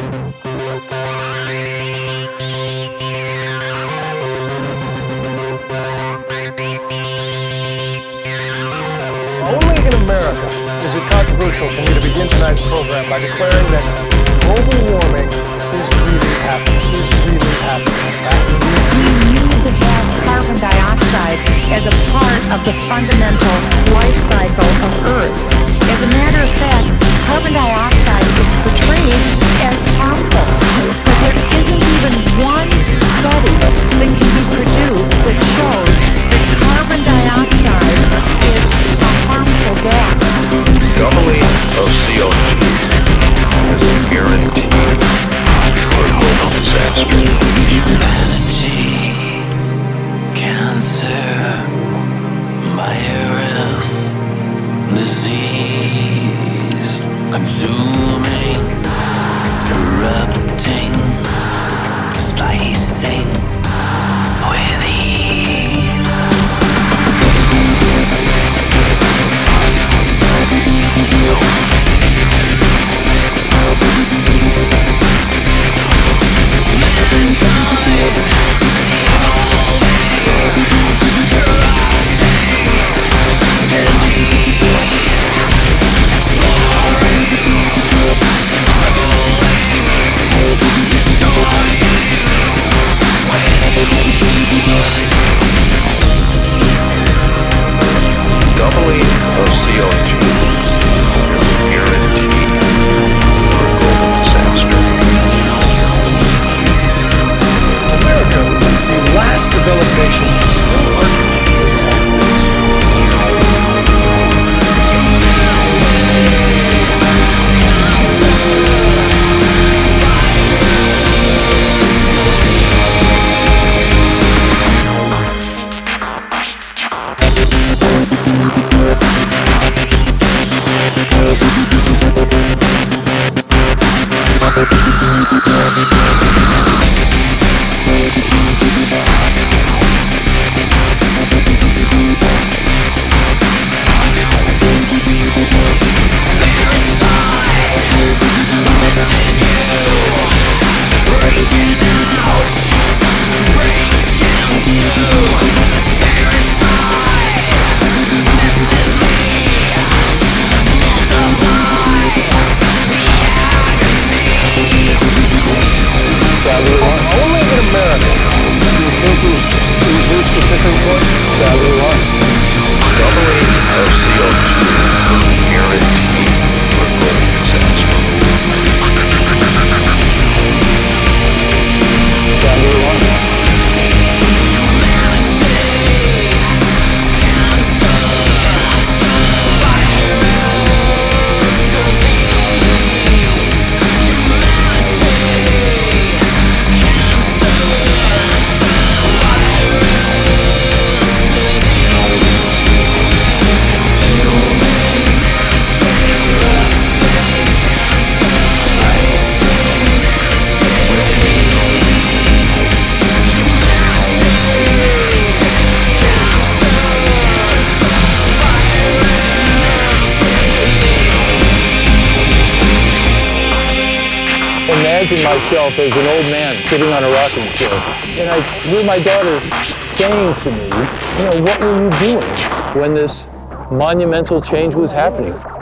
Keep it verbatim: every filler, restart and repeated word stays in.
Only in America is it controversial for me to begin tonight's program by declaring that global warming is really happening, is really happening. We need to have carbon dioxide as a part of the fundamental life cycle of Earth. As a matter of fact, carbon dioxide is portrayed as harmful, but there isn't even one study that can be produced that shows that carbon dioxide is a harmful gas. Doubling of C O two is a guarantee for global disaster. Humanity, cancer, virus, disease, consuming, corrupting, splicing with ease. Doubling of C O two is a guarantee for global disaster. America is the last developed nation still arguing on this. Only in America. You think we've reached the tipping point? Sadly, what? Doubling of C O two is a guarantee for global disaster. Sadly, what? Imagine myself as an old man sitting on a rocking chair, and I hear my daughter saying to me, you know, what were you doing when this monumental change was happening?